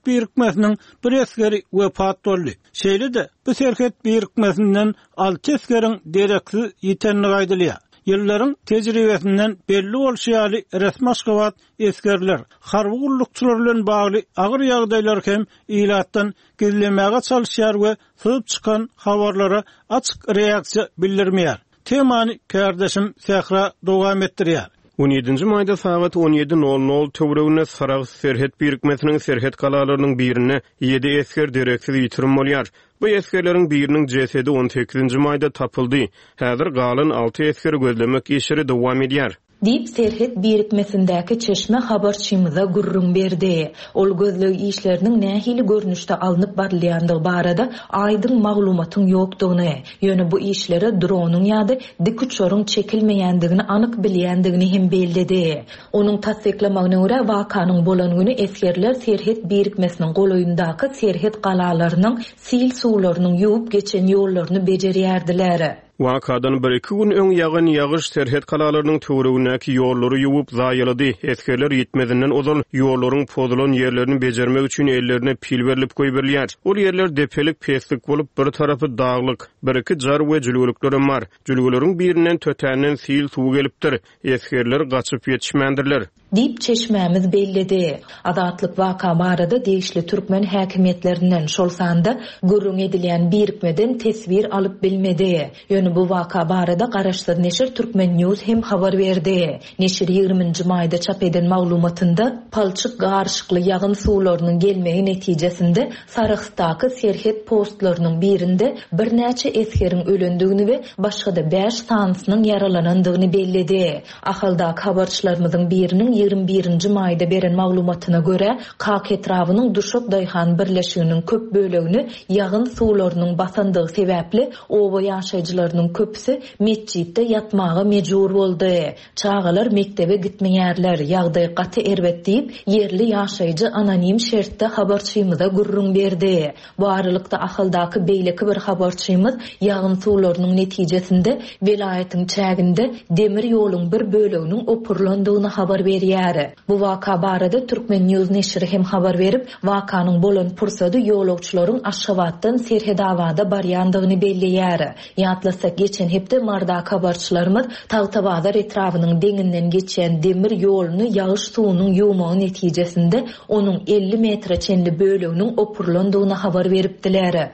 birikmesiniň bir eskeri wepat boldy. Şeýle-de bu serhet birikmesinden 6 eskeriň dereksiz ýetenligi aýdylýar. Yılların tecrübesinden belli bolşaýaly resmi aşgabat eskerler, harby gullukçylar bilen bagly agyr ýagdaýlar hem ilatdan gizlemäge çalyşýar we syp çykan habarlara açyk reaksiýa bildirmeýär. Temany kardeşim Sehra dowam etdirýär. 17-nji maýda saat 17:00 töwregine Sarag serhet birikmesiniň serhet kalalarynyň birine 7 esker dereksiz ýitirim bolýar. Bu eskerleriň biriniň jesedi 18-nji maýda tapyldy. Häzir galan 6 esker gözlemek işleri dowam edýär. Dip serhet birikmesindäki çeşme habarçymyza gurrun berdi. Ol gözlegi işleriniň nähili görnüşde alınıp barylýandygy barada aýdyn maglumatyň ýokdugyny, ýöne bu işlere dronuň ýa-da dik uçoruň çekilmeýändigini anyk bilýändigini hem bellidi. Onuň tasdiklamagyna görä wakanyň bolan güni eskerler serhet birikmesiniň goloýundaky serhet galalarynyň sil suwlarynyň ýuwup geçen ýollaryny bejerýärdiler. Wakadan 1-2 gün öň ýagyn ýagyş serhet kalalarynyň töwregindäki ýollary ýuwup zaýalady. Eskerler ýetmedinden ozal ýollaryň pozulan ýerlerini bejermek üçin ellerine pil berilip goýberýär. Ol ýerler depelik peslik bolup bir tarapy daglyk, 1-2 jar we jülgülükler bar. Jülgülerin birinden tötänden sil suw gelipdir. Eskerler gaçyp ýetişmändirler. Dip çeşmämiz bellidi. Adatlyk waka barada degişli türkmen häkimetlerinden şolsanda gurrun edilýän birikmeden tesbir alyp bilmedi. Ýöne bu waka barada Garaşsyz neşir Türkmen News hem habar berdi. Neşir 20-nji maýda çap eden maglumatynda palçyk garşykly ýagyn suwlarynyň gelmegi netijesinde Saragstaky serhet postlarynyň birinde bir näçe eskeriň ölendigini we başga-da 5 sansynyň yaralanandygyny belledi. Ahyldaky habarçylarymyzyň biriniň 21-nji maýda beren maglumatyna görä, Kak etrawynyň Duşok Daýhan birleşiginiň köp bölegini ýagyn suwlarynyň basandygy sebäpli oba ýaşaýjylarynyň köpüsi mesjitde ýatmaga mejbur boldy. Çağalar mektebe gitmeýärler, ýagdaý gaty erbet diýip yerli ýaşaýjy anonim şertde habarçymyza gurrun berdi. Bu aralykda ahyldaky beýleki bir habarçymyz ýagyn suwlarynyň netijesinde welaýatyň çäginde demir ýoluň bir böleginiň opurlandygyny habar berýär. Bu waka barada Türkmen News neşri hem habar berip, wakanyň bolan pursady ýolagçylaryň Aşgabatdan Serhedawada barýandygyny bellýär. Ýatlasak geçen hepde marda habarçylarymyz Tagtabazar etrawynyň deňinden geçen demir ýoluny ýagyş suwunyň ýuwmagy netijesinde onuň 50 metre çenli böleginiň opurlandygyny habar beripdiler.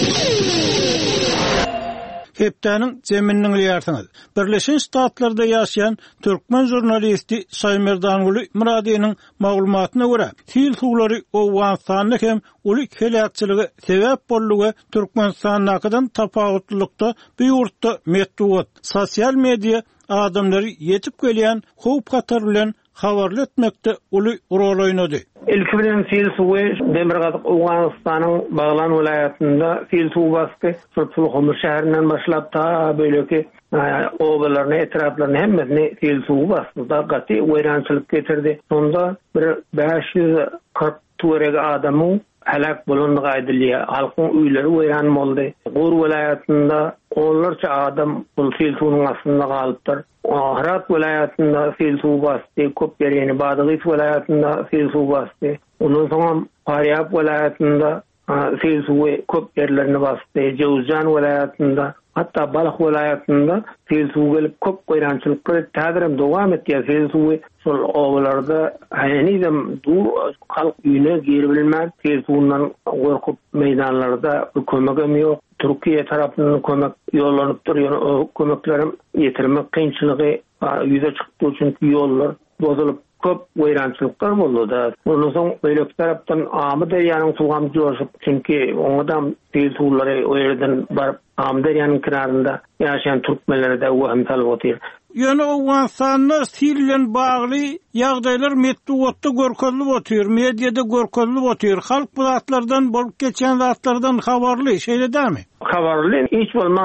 Hepdäniň jeminiň ýarsyňyz. Birleşen Ştatlarda ýaşaýan türkmen jurnalisti Saýmerdanguly Muradynyň maglumatyna görä, sil suwlary Owganstanyň hem uly helakçyligi sebäp boldugy Türkmenistanyňdan tapawutlykda bu ýurtda metduat, sosial media adamlary ýetip gelýän howp gatar bilen habarly etmekde uly rol oýnady. İlki bilen sil suwy Demirgazyk Owganstanyň Baglan vilayatynda sil suw bastı. Sulhumur şäherinden başlap ta böleki obalarny etraflaryny hemmesini sil suw bastı. Da gaty weýrançylyk getirdi. Sonda bir 540 törege adamyň halak bolandygy aýdylýar. Halkyň öýleri weýran boldy. Gur vilayatynda onlarca adam bu sil suwynyň astynda galypdyr. Ahirat vilayatynda sil suw bastı, köp ýerine Badagys vilayatynda sil suw bastı. Ondan soň Paryap vilayatynda sil suwy köp ýerlerini bastı. Jowzjan vilayatynda, hatta Balyk vilayatynda sil suw gelip köp goýrançylyklar täzerim dowam etýär. Sil suwy şol owalarda haýanydam dur halk üýüne geri bilmez. Sil suwundan gorkup meýdanlarda kömegem ýok. Türkiye tarapyndan kömek ýollanyp durýar. O kömeklerim ýetirmek kynçylygy ýüze çykdy çünki ýollar bozulup köp weýrançylyklar boldy da. Ondan soň beýleki tarapdan Amy derýanyň suwam joşup çünki oňadan sil suwlary o ýerden baryp Amy derýanyň kynarynda ýaşaýan türkmenlere de wahym talap etýär. Ýöne Owganstanyň sil bilen bagly ýagdaýlar metduatda görkezlip otýar, mediada görkezlip otýar. Halk bu zatlardan bolup geçen zatlardan habarly, şeýledämi? Habarly hiç bolmanda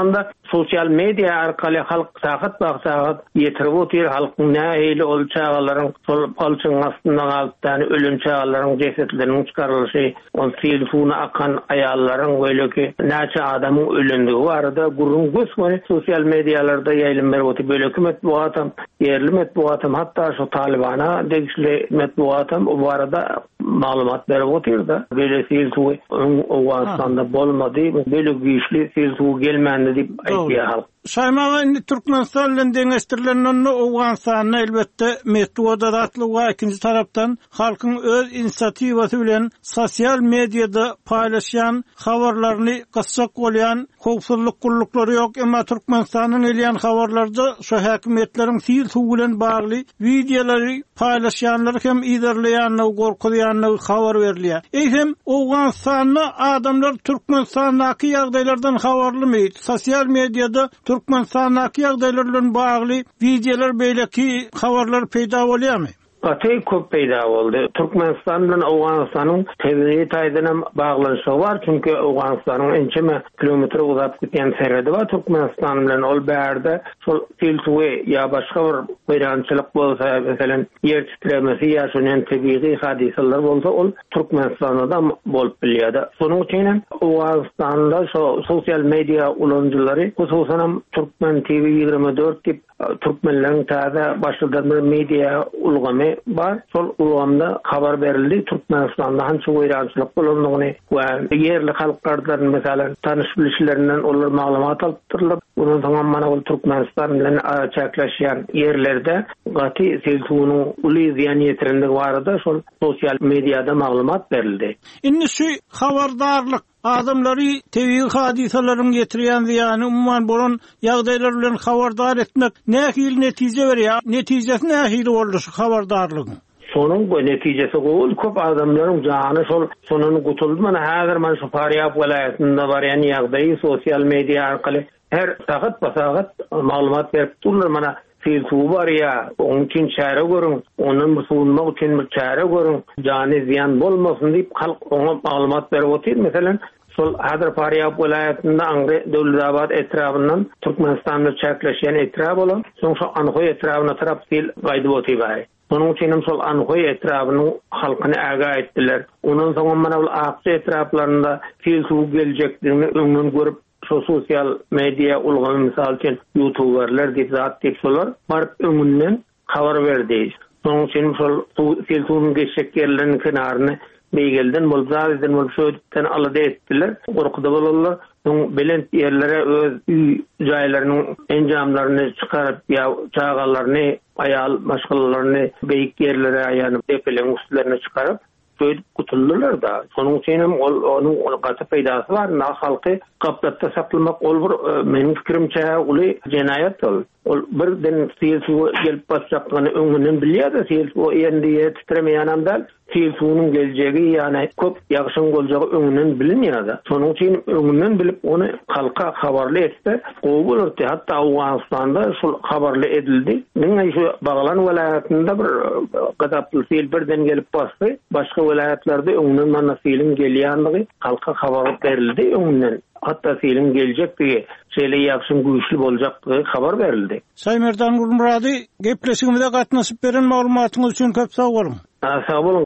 sosial media arkaly halk tagat baksagat ýetirip otyr halkyň nähili ol çağalaryň sol palçyň astyna galypdan ölüm çağalaryň cesetleriniň çykarylşy, on telefona akan aýallaryň weleki näçe adamyň ölendigi barada gurrun gösmeli sosial medialarda ýaýlym berip otyr. Böleki metbuatam, yerli metbuatam, hatda şu Talibana degişli metbuatam o barada maglumat berip otyr da. Böyle telefon o Awganistanda bolmady, böyle güýçli telefon gelmändi diýip aýtýar halk. Şaýmaga indi Türkmenistan bilen deňeşdirilen Awganistanyň elbetde metbuada datlyga ikinji tarapdan halkyň öz inisiativasy bilen sosial mediada paýlaşan habarlaryny gyssak bolýan howpsuzlyk gullukları ýok, emma Türkmenistanyň elýän habarlarda şu häkimetleriň telefon bilen bagly videolary paýlaşanlar hem iderleýänler, gorkuyanlar habar berilýär. Eýsem Awganistanyň adamlar Türkmenistanyňky ýagdaýlardan habarlymy? Sosial mediada Türkmenistan'daki ýagdaýlar bagly videolar beýleki habarlar peýda bolýarmy? Atay köp peýda boldy. Türkmenistan bilen Awganistanyň tebigy taýdyna baglanyşy bar, çünki Awganistanyň ençeme kilometr uzap gitýän serhedi bar. Türkmenistan bilen ol bärde şol teltuwe ýa başga bir beýrançylyk bolsa, meselen ýer titremesi ýa şonuň tebigy hadisalar bolsa, ol Türkmenistanda bolup bilýärdi. Şonuň üçin Awganistanda sosial media ulanjylary, hususan Türkmen TV 24 dip Türkmenleriň taýda başladan bir media ulgamy bar. Sol ulgamda habar berildi. Türkmenistanda hançy weýrançylyk bolandygyny we yerli halklardan meselen tanyş bilişlerinden olar maglumat alyp bunun soňra mana Türkmenistan bilen çäkleşýän yerlerde gaty telefonyň uly ziýan ýetirendigi barada şol sosial mediada maglumat berildi. Indi şu habardarlyk adamları tebigy hadisalaryň getirýän ziýany umman bolan ýagdaýlar bilen habardar etmek nähil netije berýär? Netijesi nähil boldy şu habardarlygyň? Sonun bu netijesi gol köp adamlaryň jany sonun gutuldy. Mana häzir man şu Faryab welaýatynda barýan ýagdaýy sosial media arkaly her sagat basagat maglumat berip durlar. Mana telefon bar ya, onun için çare görün, onun sunmak için bir çare görün, jany ziyan bolmasyn diýip halk ona maglumat berip otyr. Meselen sol Hadar Faryab welaýatynda Angre Döwletabad etrabyndan Türkmenistanda çäkleşýän etrab bolan, soň şu Anhoy etrabyna tarap tel gaýdyp otyr. Onun için sol Anhoy etrabının halkyny äge etdiler. Ondan soň mana bu Aqsa etraplarynda telefon geljekdigini öňünden görüp şu sosial media ulgamy misal üçin YouTuberler diýip zat diýip solar barıp öňünden habar berdi. Soň için sol telefon geçek yerleriniň kenaryny beýgelden bolzardan bol şöýden alada etdiler. Gorkuda bolarlar. Soň belent yerlere öz jaýlarynyň enjamlaryny çykaryp ýa çağalaryny, aýal maşgalaryny beýik yerlere aýanyp tepeleň üstlerine çykaryp söýüp gutuldylar da. Sonuň üçin onuň gaty peýdasy bar. Na halky gapdatda saklamak ol bir meniň fikirimçe uly jenayat ol. Ol birden telefon gelip basjakdygyny öňünden bilýär-de, telefon endi titremeýän anda telefonyň geljegi ýani köp ýagşyň boljagy öňünden bilinýär-de. Sonuň üçin öňünden bilip onu halka habarly etse, gowy bolardy. Hatda Awganistanda şol habarly edildi. Meňe şu Baglan welaýatynda bir gadaply tel birden gelip basdy. Başga welaýatlarda öňünden mana telin gelýändigi halka habar berildi öňünden. Hatta film gelecekdi, şeýle ýakşym güýçli boljakdygy habar berildi. Saýmerdan Gulmurady, gepleşigimizde gatnaşyp beren maglumatyňyz üçin köp sag bolun. Sag bolun.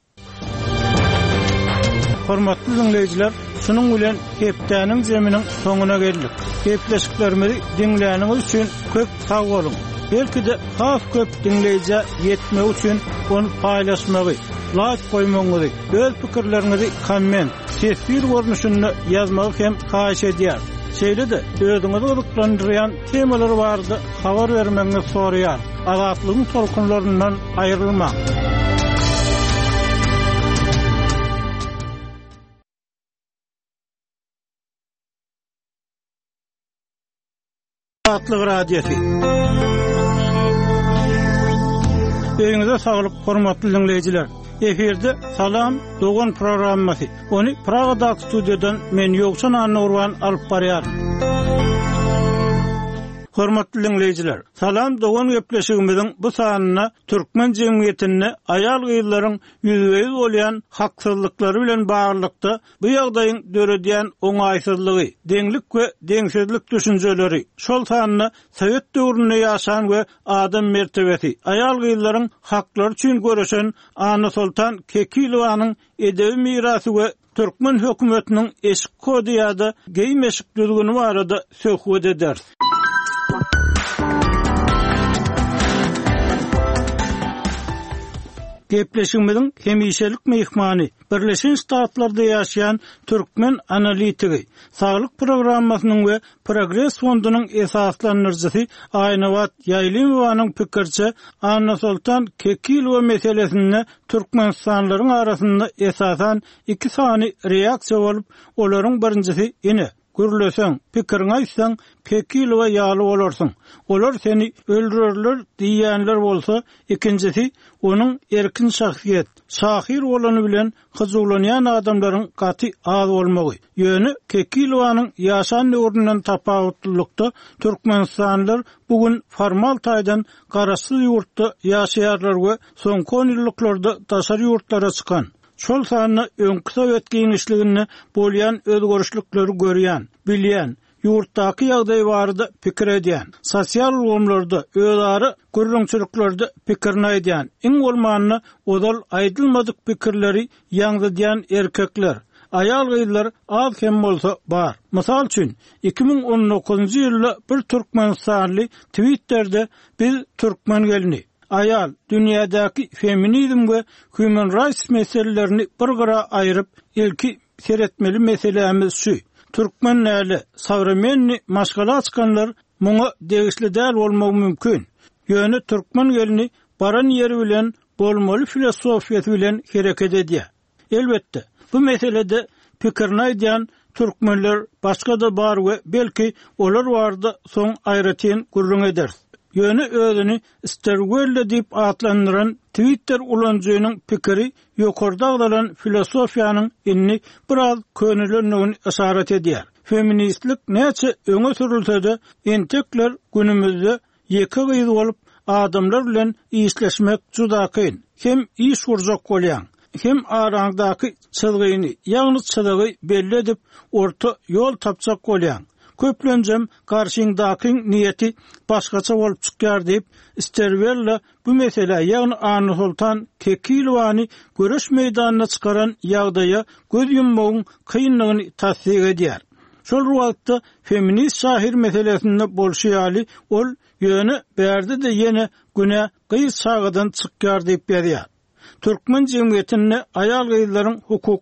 Hormatly dinleýijiler, şunun bilen hepdäniň jeminiň soňuna geldik. Gepleşiklerimizi dinleýäniňiz üçin köp sag bolun. Belki de has köp dinleýije ýetmek üçin onu paýlaşmagy, like koymaňyzy, öz pikirleriňizi komment, tesbir görnüşünde ýazmagy hem haýyş edýär. Şeýle de özüňizi ýoklandyrýan temalar bardy, habar bermeňizi soraýar. Azatlygyň tolkunlaryndan aýrylma. Azatlyk radiosi. Eýinize saglyk, hormatly dinleýijiler. Eferde Salam Dogan programmasy. Onu Praga'da stüdyodan men Ýoksan Anurwan alyp barýar. Hormatly dinleyijiler, salam dogan gepleşigimiziň bu sanyna türkmen jemgyýetine aýal gyýylaryň ýüzüňiz bolýan haksyzlyklary bilen baglykda bu ýagdaýyň döredýän oňaýsyzlygy, deňlik we deňsizlik düşünjeleri, şol sanyna Sowet döwründe ýaşan we adam mertebesi, aýal gyýylaryň haklary üçin görüşen Ana Sultan Kekilowanyň edebi mirasy we türkmen hökümetiniň eşik kody ýa-da geý meşik düzgünü barada söhbet eder. Gepleşigimiziň hemişelik mehmany, Birleşen Ştatlarda ýaşaýan türkmen analitigi, saglyk programmasynyň we Progress fondunyň esaslanyrjysy Aýnawat Ýaýlymowanyň pikirçe Ana Sultan Kekilowa meselesine türkmenstanlaryň arasynda esasan iki sany reaksiýa bolup, olaryň birincisi ine gürleseň, pikirini aýtsaň, Kekilowa ýaly bolarsyň. Olar seni öldürürler diýýänler bolsa, ikincisi onuň erkin şahsiýet, şahir bolany bilen hyzurlanýan adamlaryň gaty az bolmagy. Ýöne Kekilowanyň ýaşan döwründen tapawutlykda türkmenstanlar bugün formal taýdan garaşsyz ýurtda ýaşaýarlar we soňky ýyllarda daşary ýurtlara çykan. Şol sanyna öňkü Sowet giňişligini bolýan özgörüşlikleri görýän, bilýän, ýurtdaky ýagdaý barada pikir edýän, sosial ulgamlarda, özleri gürrüňçiliklarda pikirini aýdýan, iň bolmanyny odal aýdylmadyk pikirleri ýaňdadýan erkekler, aýal gyýylar az hem bolsa bar. Mysal üçin 2019-njy ýylda bir türkmenstanly Twitter'de biz türkmen gelini aýal dünýädäki feminizm we human rights meselelerini bir gara aýryp ilki seretmeli meselemiz şu. Türkmen näli, savremenni maşgala açkanlar muňa degişli däl bolmagy mümkin. Ýöne türkmen gelini baran ýeri bilen bolmaly filosofiýet bilen hereket edýär. Elbetde bu meselede pikirini aýdýan türkmenler başga da bar we belki olar barda soň aýratyn gurrun eder. Ýöne özüni isterwelle diýip atlandyran Twitter ulanjynyň pikiri ýokarda agdalan filosofiýanyň inni biraz könülenligini işaret edýär. Feministlik näçe öňe sürilse-de entekler günümizde ýeke gyýy bolup adamlar bilen işleşmek juda kyn. Hem iş gurjak bolýan, hem araňdaky çyzgyny, ýagny çyzygy belli edip orta ýol tapjak bolýan. Köplenjem karşıňdaky niýeti başgaça bolup çykýar diýip isterwelle bu mesele ýagny Ana Sultan Kekilowany görüş meýdanyna çykaran ýagdaýa göz yummagyň kynlygyny tasdik edýär. Şol wagtda feminist şahir meselesinde bolşýaly ol ýöne berdi de ýene güne gyýy çagydan çykýar diýip berýär. Türkmen jemgyýetine aýal gyýylaryň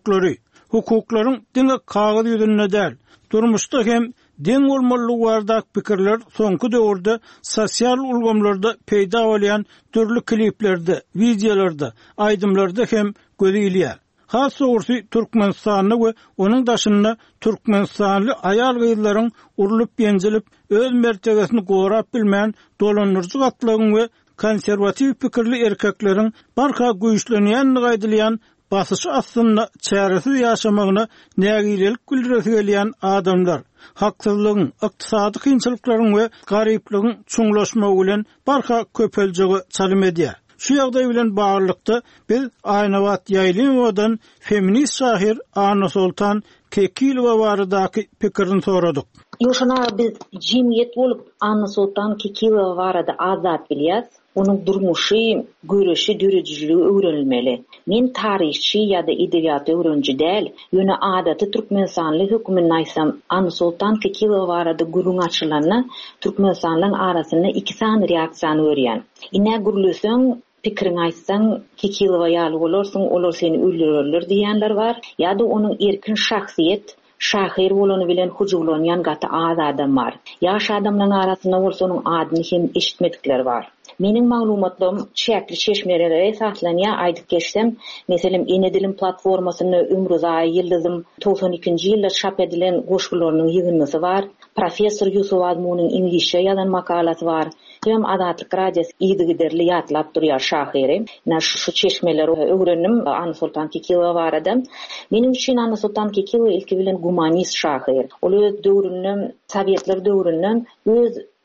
hukuklaryň diňe kagazy ýüzünde däl, durmuşda hem deň bolmaly bardak pikirler soňky döwürde sosial ulgamlarda peýda bolýan türlü kliplerde, videolarda, aýdymlarda hem gözilýär. Has soňsy Türkmenistany we onuň daşynda Türkmenistanly aýal gyýylaryň urulyp ýenjilip öz mertebesini gorap bilmän dolanyrjy gatlaryň we konserwatiw pikirli erkekleriň barka güýçlenýänligi aýdylýan basyşy aslynda çäresiz ýaşamagyna nägilelik bildiresi gelýän adamlar, haksyzlygyň, ykdysady kynçylyklaryň we garyplygyň çuňlaşmagy bilen barka köpeljigi çalym edýär. Şu ýagdaý bilen baglykda biz Aýnawat Ýaýlymowadan feminist şahir Ana Sultan Kekilowa baradaky pikirini soradyk. Ýoşana biz jemgyýet bolup Ana Sultan Kekilowa barada azat bilýäs. Onun durmuşy, görüşi, dürejiligi öwrenilmeli. Men taryhçy ýa-da edebiýat öwrenji däl, ýöne adaty Türkmenistanly hökümini aýsam, Ana Sultan Kekilowa barada gurrun açylanyna Türkmenistanlyň arasynda iki san reaksiýany görýän. Ine gürleseň, pikirini aýtsaň, Kekilowa ýaly bolarsyň, olar seni öldürürler diýenler bar, ýa-da onuň erkin şahsiýet şahir bolany bilen hujurlanýan gaty az adam bar. Ýaş adamlaryň arasynda bolsa onuň adyny hem eşitmedikler bar. Meniň maglumatlarym çäkli çeşmelere esaslanýar aýdyp geçsem, meselem Enedilim platformasyny Ümrüzay Ýyldızym 92-nji ýylda çap edilen goşgularynyň ýygynnysy bar. Professor Yusuf Azmunyň İngilizce ýazan makalasy bar. Hem Adatlyk radiosy ýygyderli ýatlap durýar şahiri. Şu çeşmeleri öwrendim Ana Sultan Kekilowa barada. Meniň üçin Ana Sultan Kekilowa ilki bilen humanist şahir. Ol öz döwründen, Sowetler döwründen öz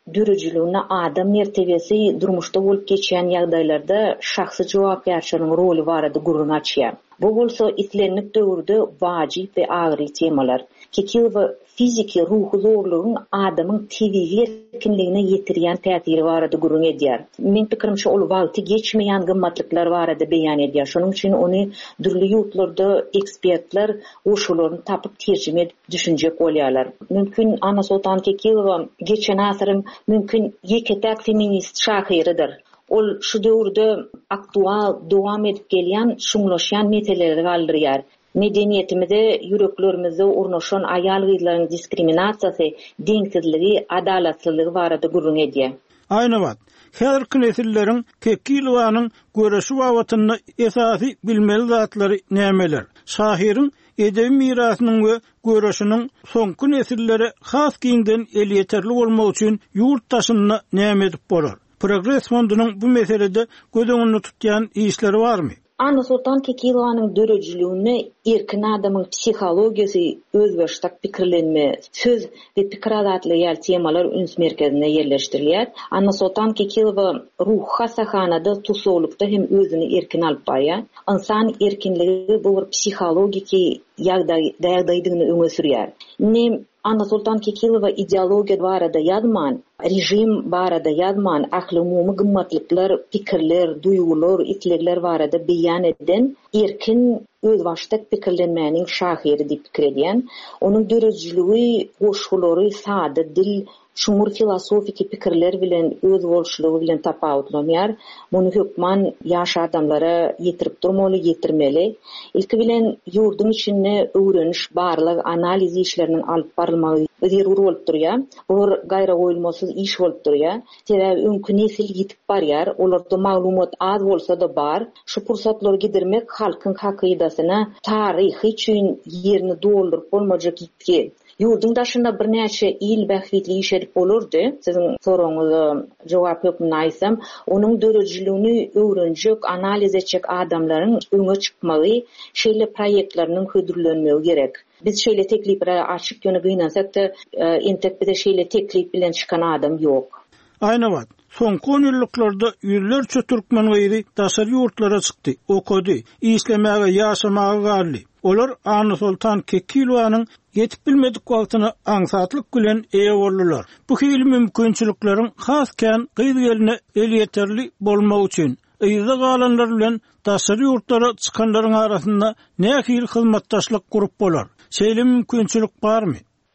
dürüjülüğüne adam mertebesi durmuşda bolup geçen ýagdaýlarda şahsy jogapkärçiligiň roli barada gurrun açýar. Bu bolsa islenlik döwürde wajyp we agry temalar. Kekil we fiziki ruhu zorluğun adamın tebiği erkinliğine yetirýän täsiri barada gurrun edýär. Men pikirimçe ol wagty geçmeýän gymmatliklar barada beýan edýär. Şonuň üçin ony dürli ýurtlarda ekspertler oşularyny tapyp terjime edip düşünjek bolýarlar. Mümkin Anna Sultan Kekilova geçen asyryň mümkin ýeketek feminist şahyrydyr. Ol şu döwürde aktual dowam edip gelýän şuňlaşýan meseleleri galdyrýar. Medeniýetimizde yüreklerimizde urnaşan aýal gyzlaryň diskriminasiýasy, deňsizligi, adalatsyzlygy barada gurrun edýär. Aýna wagt, häzirki nesilleriň Kekilowanyň göreşi wawatyny esasy bilmeli zatlary nämeler? Şahyryň edebi mirasynyň we göreşiniň soňky nesillere has giňden el ýeterli bolmak üçin ýurtdaşyny näme edip bolar? Progress fondunyň bu meselede göz tutýan işleri barmy? Anna Sultan Kekilowanyň dörejlüğüne erkin adamyň psihologiýasy, özbaşdak pikirlenme, söz we pikir adatly ýer temalar üns merkezine ýerleşdirilýär. Anna Sultan Kekilowa ruh hasahanada tusolukda hem özüni erkin alyp barýar. İnsan erkinligi bu bir psihologik ýagdaýdygyny öňe sürýär. Anna Sultan Kekilowa ideologiýa barada ýazman, rejim barada ýazman, ahly-umumy gymmatliklar, pikirler, duýgular, islegler barada beýan eden erkin özbaşdak pikirlenmäniň şahyry diýip pikir edýän. Onuň dörejligi, goşgulary, sady dil, şuňur filosofik pikirler bilen öz bolşulygy bilen tapawutlanýar. Muny hökman ýaş adamlara ýetirip durmaly, ýetirmeli. Ilki bilen ýurdun içinde öwreniş, barlyk analiz işlerini alyp barylmagy zerur bolup durýar. Bu gaýra goýulmasyz iş bolup durýar. Sebäbi öňkü nesil ýitip barýar, olarda maglumat az bolsa da bar. Şu pursatlary gidermek halkyň hakydasyna taryhy üçin ýerini doldurup bolmajak gitki. Yurdun daşında bir näçe ýyl bähwitli iş edip bolurdy. Siziň soraňyza jogap ýokmuny aýsam, onuň dörejlüğüni öwrenjek, analiz etjek adamlaryň öňe çykmagy, şeýle proýektlarynyň hödürlenmegi gerek. Biz şeýle teklipleri açyk ýöne gynansak da entek bize şeýle teklip bilen çykan adam ýok. Aýna wagt, soňky 10 ýyllarda ýüllerçe türkmen gyzy daşary ýurtlara çykdy, okudy, islemäge, ýaşamaga garly. Olar Anna Sultan Kekilowanyň yetip bilmedik wagtyny aňsatlyk bilen eýe boldular. Bu hili mümkinçilikleriň hasken gyz geline el ýeterli bolmak üçin ýyza galanlar bilen daşary ýurtlara çykanlaryň arasynda nähili hyzmatdaşlyk gurup bolar? Şeýle mümkinçilik barmy?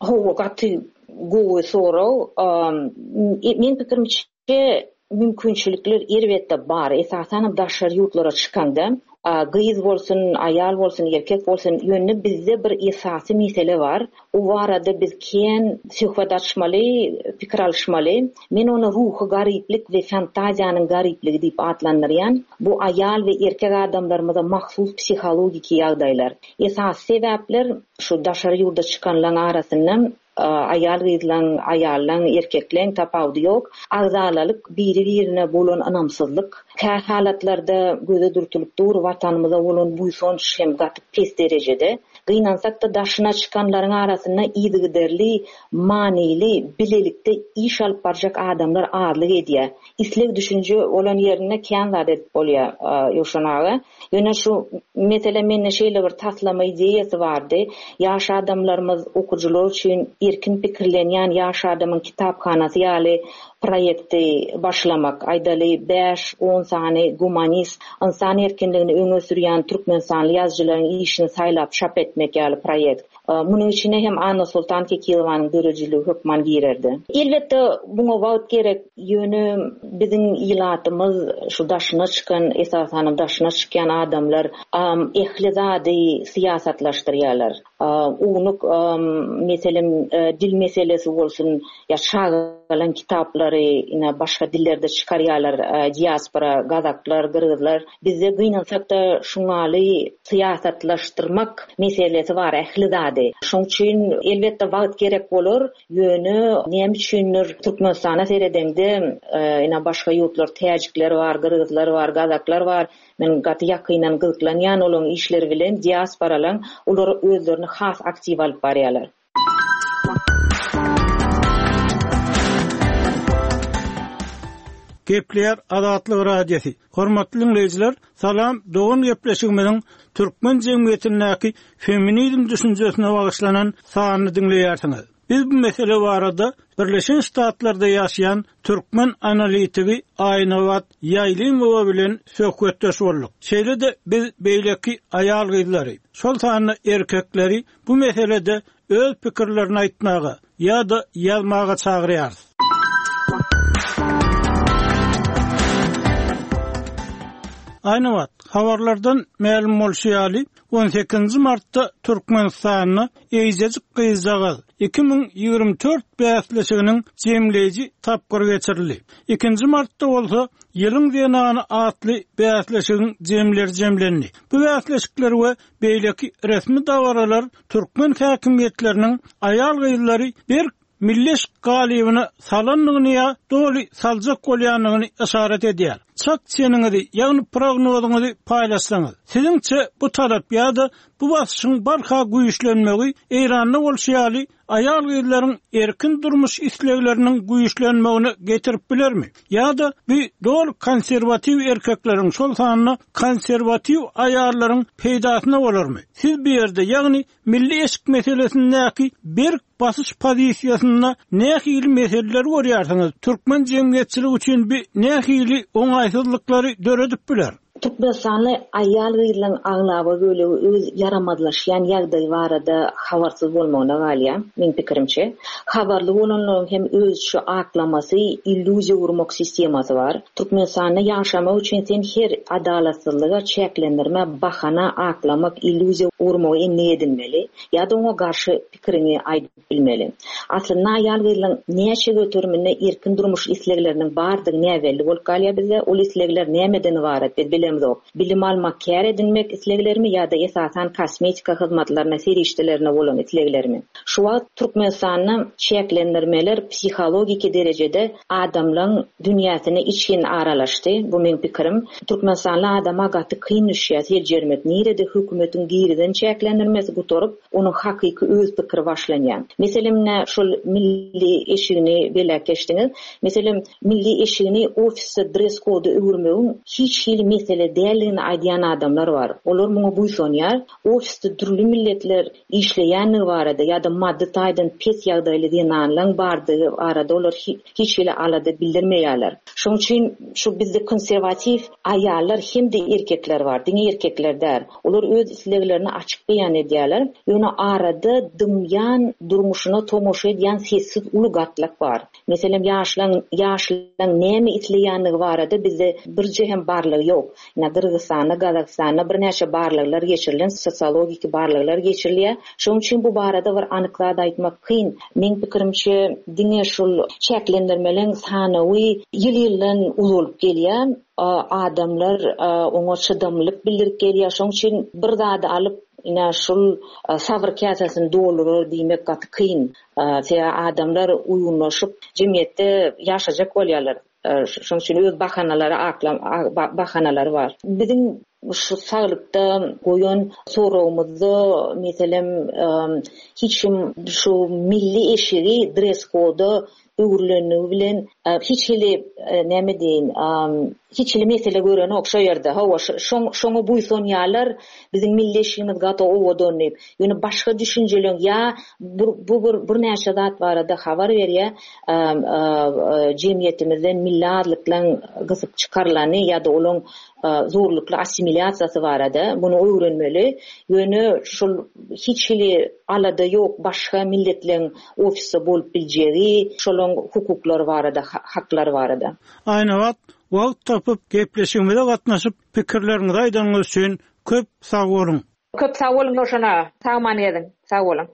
Gaty gowy soraw. Men pikirimçe mümkinçilikler elbetde bar. Esasen daşary ýurtlara çykanda gyz bolsun, aýal bolsun, erkek bolsun, ýönne bizde bir esasy mesele bar. O barada biz kiýen söhbet açmaly, pikir alşmaly. Men onu ruhy garyplik we fantaziýanyň garypligi diýip adlandyrýan. Bu aýal we erkek adamlarymyza mahsus psihologik ýagdaýlar. Esas sebäpler şu daşary ýurda çykanlaryň arasyndan aýal gyzlaň, aýallaň, erkekleň tapawdy ýok. Agzalalyk biri-birine bolan anamsyzlyk. Her halatlarda göze durtulup dur watanymyza bolan buýsunç hem gatyp pes derejede. Gynansak da daşyna çykanlaryň arasynda ýygyderli, manili, bilelikde iş alyp barjak adamlar azlyk edýär. Isleg düşünje olan ýerine kän edip bolýar ýoşanaga. Ýöne şu mesele menne şeýle bir taslama ideýasy bardy. Ýaş adamlarymyz okujular üçin erkin pikirlenýän ýaş adamyň kitaphanasy ýaly proýekti başlamak, aýdaly 5-10 sany humanist, insan erkinligini öňe sürýän türkmensanly ýazgylaryň işini saýlap çap etmek ýaly proýekt. Munyň içine hem Anna Sultan Kekilowanyň dörejligi hökman girerdi. Elbetde buňa wagt gerek, ýöne biziň ýylatymyz şu daşyna çykan, esasen daşyna çykýan adamlar ehlizady siýasatlaşdyrýarlar. Unuq meselem dil meselesi bolsun, ýa şagalan kitaplary ina başga dillerde çykarýarlar, diaspora, gazaklar, gyrgyzlar. Bizde gynansak da şuňaly siýasatlaşdyrmak meselesi bar, ehlizady. Şoň üçin elbetde wagt gerek bolar. Ýöne näme üçindir Türkmenistana seredende ina başga ýurtlar, täjikler bar, gyrgyzlar bar, gazaklar bar. Men gaty ýakynan gyzyklanýan olan işler bilen diasporalaň olar özlerini has aktiv alyp barýarlar. Gepleyer Adatlyk radiosi. Hormatly dinleyijiler, salam. Dogan gepleşigimiziň türkmen jemgyýetindäki feminizm düşünjesine bagyşlanan sanyny dinleýärsiňiz. Biz bu mesele barada Birleşen Ştatlarda ýaşaýan türkmen analitigi Aynawat Ýaýlymowa bilen söhbetdeş boldyk. Şeýle-de biz beýleki aýal gyzlary, şol sanyny erkekleri bu meselede öz pikirlerini aýtmaga ýa-da ýazmaga çagyrýarys. Aynawat, habarlardan ma'lum bolýaly, 18 martda Türkmenistanyny eýjejik gyzjagaz 2024 bäsleşiginiň jemleýiji tapgyr geçirildi. 2 martda bolsa ýylyň denany atly bäsleşigiň jemlendi. Bu bäsleşikler we beýleki resmi dawaralar türkmen häkimetleriniň aýal gyzlary bir Milliş galibyny salanlygyna doly saljak bolýanyny işaret edýär. Çak çeniňizi, ýagny prognozuňyzy paýlaşsaňyz. Siziňçe bu talap ýa-da bu basyşyň barha güýçlenmegi Eýranda bolşýaly aýal gyzlaryň erkin durmuş islegleriniň güýçlenmegine getirip bilermi? Ýa-da bir dol konserwatiw erkekleriň şol sanyny konserwatiw aýallaryň peýdasyna bolarmy? Siz bu ýerde ýagny milli eşik meselesindäki bir basyş pozisiýasyna nähili meseleler görýärsiňiz? Türkmen jemgyýetçiligi üçin bir nähili oňaýsızlyklary döredip biler. Türkmenistanly aýal gyzlaryň aglaby böyle öz yaramadylaşýan ýagdaý barada habarsyz bolmagyna galýa, men pikirimçe. Habarly bolanlaryň hem öz şu aklamasy, illüziýa urmak sistemasy bar. Türkmenistanda ýaşamak üçin sen her adalatsyzlyga çeklendirme, bahana aklamak, illüziýa urmak enne edilmeli. Ýa-da oňa garşy pikirini aýdyp bilmeli. Aslynda aýal gyzlaryň näçe götürmene erkin durmuş islegleriniň bardygy näwelli bolup galýa bizde. Ol islegler nämeden ibaret? Bilim almak kär edinmek isleglerimi ýa-da esasan kosmetika hyzmatlaryna serişdelerine bolan isleglerimi. Şu wagt Türkmenistanyň çeklendirmeler psihologik derejede adamlaryň dünýäsyna için aralaşdy. Bu men pikirim. Türkmenistanly adama gaty kyn düşýär, herjermek nirede hökümetiň giriden çeklendirmesi gutorup, onuň hakyky öz pikiri başlanýan. Meselem şol milli eşigini belekleşdiňiz. Meselem milli eşigini ofisde dress kodu öwürmegiň hiç mesele değerliğini aýdýan adamlar var. Olar muňa buýsanýar. Ofisde türlü milletler işleýän barada ýa-da maddi taýdan pes ýagdaýly denanlaryň bardygy arada olar hiç bile alada bildirmeýärler. Şoň üçin şu bizde konservativ aýallar hem-de erkekler var. Diňe erkekler där. Olar öz isleglerini açyk beýan edýärler. Ýöne arada dümýän durmuşyna tomoşa edýän sessiz uly gatlak bar. Meselem ýaşlaryň näme isleýänligi barada bizde bir jehem barlygy ýok. Kyrgyzstanda, Gazakstanda bir näçe barlyklar geçirilen, sosiologik barlyklar geçirilýär. Şoň üçin bu barada bir anyklady aýtmak kyn. Men pikirimçe diňe şol çeklendirmeleň sanawy ýyl-ýyldan uzulup gelýär. Adamlar oňa çydamlyk bildirip gelýär. Şoň üçin bir zady alyp ina şol sabr kasasyny doldurar diýmek gaty kyn. Adamlar uýunlaşyp jemgyýetde ýaşajak bolýarlar. Şoň üçin öz bahanalary var. Biziň şu sagylykda goýan sorawmyzda meselem hiçim şu milli eşigi dress kodu öwürlenigi bilen hiç hili näme deýin, hiç hili mesele görene okşaýardy. Hawa şoňa buýsanýarlar biziň milli eşigimiz gaty owodanyp, ýöne başga düşünjeleň ýa bir näçe zat barada habar berýär, jemgyýetimizden milli adlyklaryň gysyp çykarlany ýa-da olaň zorlukly assimilýasiýasy barada bunu öwrenmeli. Ýöne şol hiç hili alada ýok başga milletleriň ofisi bolup biljegi, şolaň hukuklary barada, haklary barada. Aynawat wagt tapyp gepleşigimizde gatnaşyp pikirleriňizi aýdanyňyz üçin köp sag bolun. Köp sag bolun şona. Sagman edin. Sag bolun.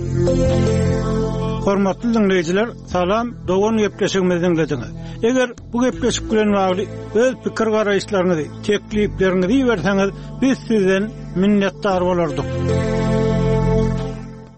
Hormatly dinleyijiler, salam. Dogan gepleşigimizden dinlediňiz. Eger bu gepleşik bilen bagly öz pikir garaýşlaryňyzy, tekliplerinizi berseňiz, biz sizden minnetdar bolardyk.